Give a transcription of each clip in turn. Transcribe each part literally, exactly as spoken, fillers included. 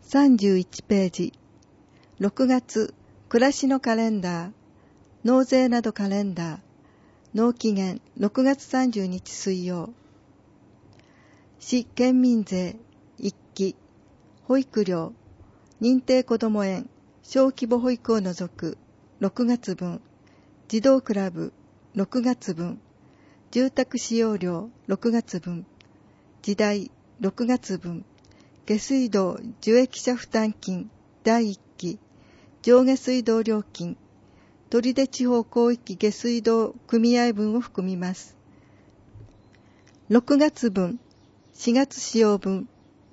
さんじゅういちページ、ろくがつ暮らしのカレンダー、納税などカレンダー、納期限ろくがつさんじゅうにち水曜。市県民税いっき、保育料、認定こども園、小規模保育を除くろくがつ分、児童クラブろくがつ分、住宅使用料ろくがつ分、時代ろくがつ分、下水道受益者負担金だいいっき、上下水道料金、取手地方広域下水道組合分を含みます。ろくがつ分、しがつ使用分。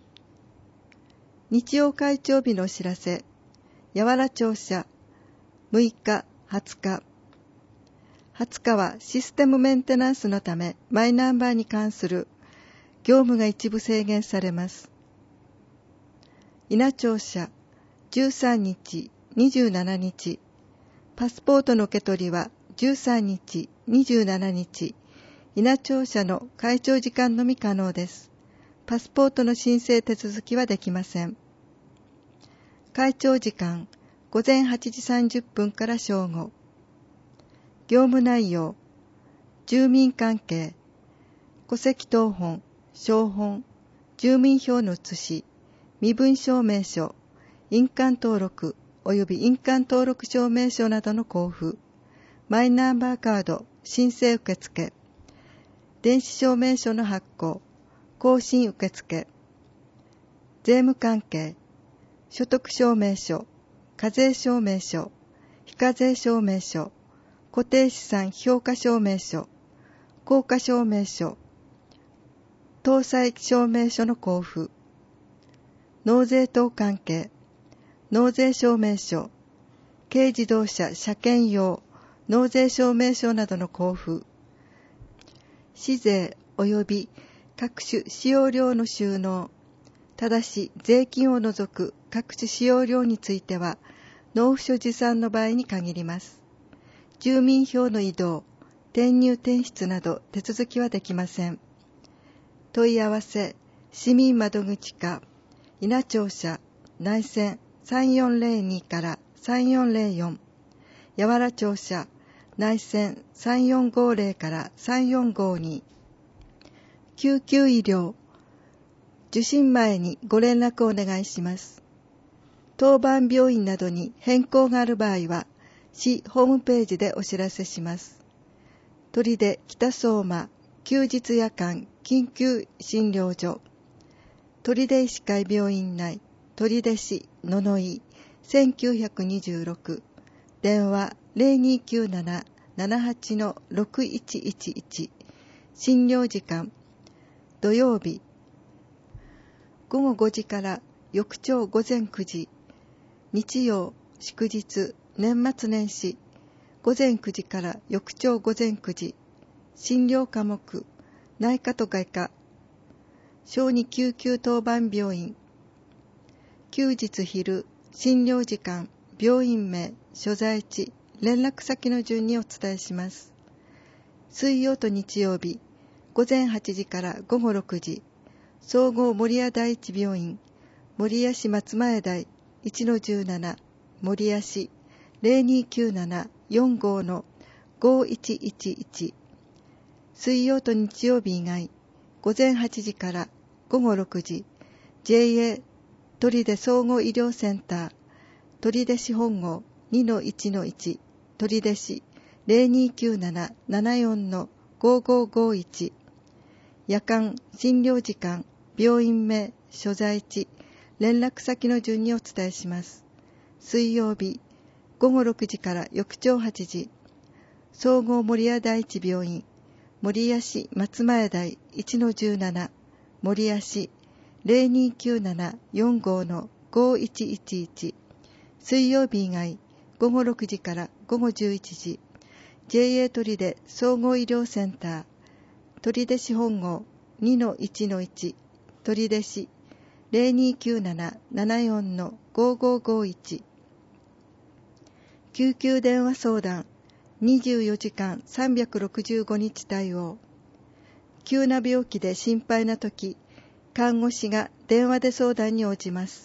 日曜開帳日のお知らせ。八原庁舎、むいか、はつか。はつかはシステムメンテナンスのためマイナンバーに関する業務が一部制限されます。稲庁舎、じゅうさんにち、にじゅうしちにち。パスポートの受け取りはじゅうさんにち、にじゅうしちにち。稲庁舎の開庁時間のみ可能です。パスポートの申請手続きはできません。開庁時間、ごぜんはちじさんじゅっぷんから正午。業務内容、住民関係、戸籍謄本、照本、住民票の写し、身分証明書、印鑑登録及び印鑑登録証明書などの交付、マイナンバーカード申請受付、電子証明書の発行、更新受付、税務関係、所得証明書、課税証明書、非課税証明書、固定資産評価証明書、効果証明書、搭載証明書の交付、納税等関係、納税証明書、軽自動車車検用納税証明書などの交付、市税及び各種使用料の収納、ただし税金を除く各種使用料については納付書持参の場合に限ります。住民票の移動、転入転出など手続きはできません。問い合わせ、市民窓口課、稲庁舎、内線さんよんぜろにからさんよんぜろよん、八原庁舎、内線さんよんごぜろからさんよんごに。救急医療、受診前にご連絡をお願いします。当番病院などに変更がある場合は、市ホームページでお知らせします。取手北相馬休日夜間緊急診療所、取手医師会病院内、取手市野々井せんきゅうひゃくにじゅうろく、電話 ゼロにきゅうなな ななはち ろくいちいちいち、診療時間、土曜日、ごごごじから翌朝午前くじ、日曜、祝日、年末年始、午前くじから翌朝午前くじ、診療科目、内科と外科、小児救急当番病院、休日昼、診療時間、病院名、所在地、連絡先の順にお伝えします。水曜と日曜日、午前はちじから午後ろくじ、総合守谷第一病院、守谷市松前台 いちのじゅうなな、守谷市 ゼロにきゅうなな よんご ごいちいちいち。水曜と日曜日以外、午前はちじから午後ろくじ、ジェイエー 取手総合医療センター、取手市本郷 にのいちのいち、取手市 ゼロにきゅうなな ななよん ごごごいち。夜間診療時間、病院名、所在地、連絡先の順にお伝えします。水曜日、ごごろくじから翌朝はちじ、総合守谷第一病院、守谷市松前台 いちのじゅうなな、守谷市 ゼロにきゅうなな よんご ごいちいちいち。水曜日以外、ごごろくじからごごじゅういちじ、ジェイエー 取手総合医療センター、取手市本郷 にのいちのいち、取手市 ゼロにきゅうなな ななよん ごごごいち。救急電話相談、にじゅうよじかんさんびゃくろくじゅうごにち対応。急な病気で心配なとき、看護師が電話で相談に応じます。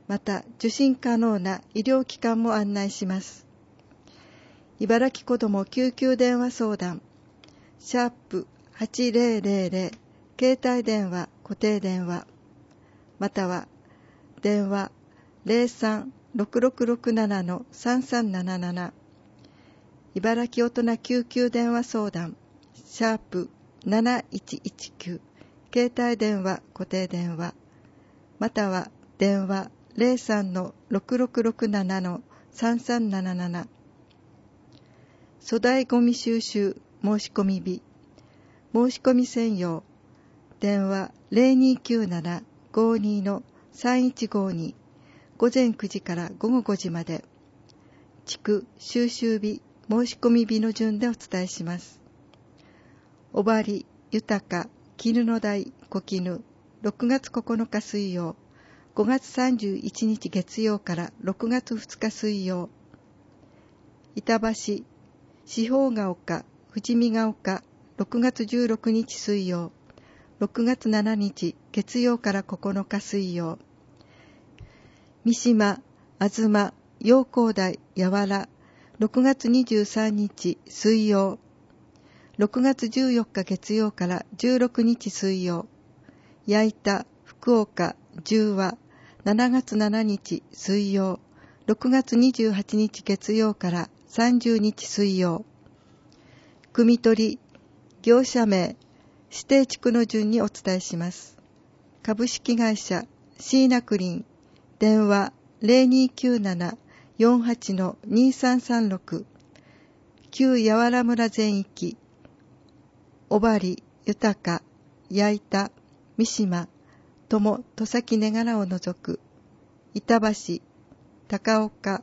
また受診可能な医療機関も案内します。茨城子ども救急電話相談、シャープはちぜろぜろぜろ、携帯電話、固定電話、または電話 ゼロさん ろくろくろくなな さんさんなななな、茨城大人救急電話相談、シャープなないちいちきゅう、携帯電話、固定電話、または電話 ゼロさん ろくろくろくなな さんさんなななな、粗大ごみ収集申し込み日、申し込み専用、電話 ゼロにきゅうなな ごに さんいちごに、午前くじから午後ごじまで、地区収集日申し込み日の順でお伝えします。小針、豊、絹の台、小絹、ろくがつここのか水曜、ごがつさんじゅういちにち月曜からろくがつふつか水曜、板橋、四方が丘、富士見が丘、ろくがつじゅうろくにち水曜、ろくがつしちにち月曜からここのか水曜、三島、東、陽光台、八原、ろくがつにじゅうさんにち水曜、ろくがつじゅうよっか月曜からじゅうろくにち水曜、矢板、福岡、十和、しちがつしちにち水曜、ろくがつにじゅうはちにち月曜からさんじゅうにち水曜、組取り、業者名、指定地区の順にお伝えします。株式会社椎名クリン、電話 ゼロにきゅうなな よんはち にさんさんろく、旧八原村全域、小針、豊、矢板、三島、友、戸崎根柄を除く、板橋、高岡、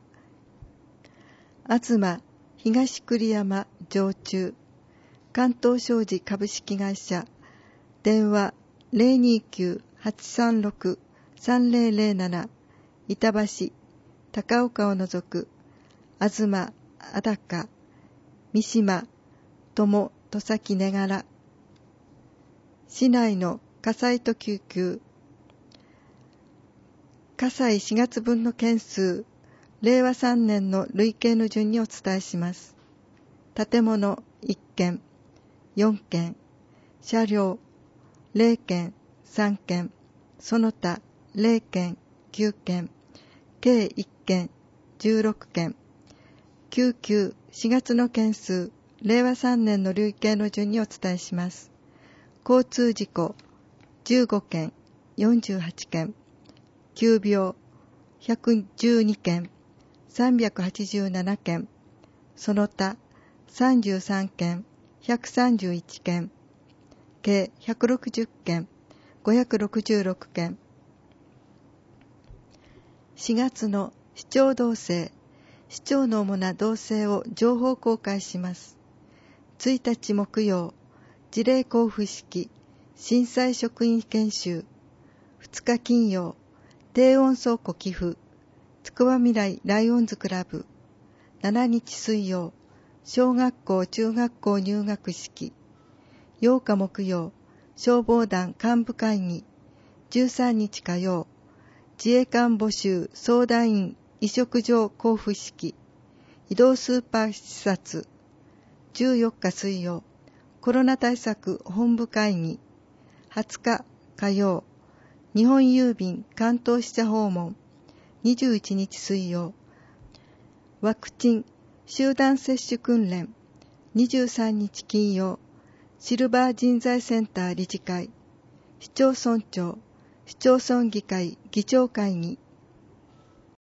東、東栗山、常駐、関東商事株式会社、電話 ゼロにきゅう はちさんろく さんぜろぜろなな、板橋、高岡を除く、東、あだか、三島、友、戸崎根柄、市内の火災と救急、火災しがつぶんの件数、れいわさんねんの累計の順にお伝えします。建物いっけん、よんけん、車両ゼロけん、さんけん、その他ゼロけん、きゅうけん、計いっけん、じゅうろっけん、救急しがつの件数、れいわさんねんの累計の順にお伝えします。交通事故じゅうごけん、よんじゅうはちけん、急病ひゃくじゅうにけん、さんびゃくはちじゅうななけん、その他さんじゅうさんけん、ひゃくさんじゅういちけん、計ひゃくろくじゅっけん、ごひゃくろくじゅうろくけん。しがつの市長動静、市長の主な動静を情報公開します。ついたち木曜、辞令交付式、震災職員研修。ふつか金曜、低温倉庫寄付、つくばみらいライオンズクラブ。しちにち水曜、小学校中学校入学式。ようか木曜、消防団幹部会議。じゅうさんにち火曜、自衛官募集相談員委嘱状交付式。移動スーパー視察。じゅうよっか水曜、コロナ対策本部会議。はつか火曜、日本郵便関東支社訪問。にじゅういちにち水曜、ワクチン集団接種訓練。にじゅうさんにち金曜、シルバー人材センター理事会。市町村長、市町村議会議長会議。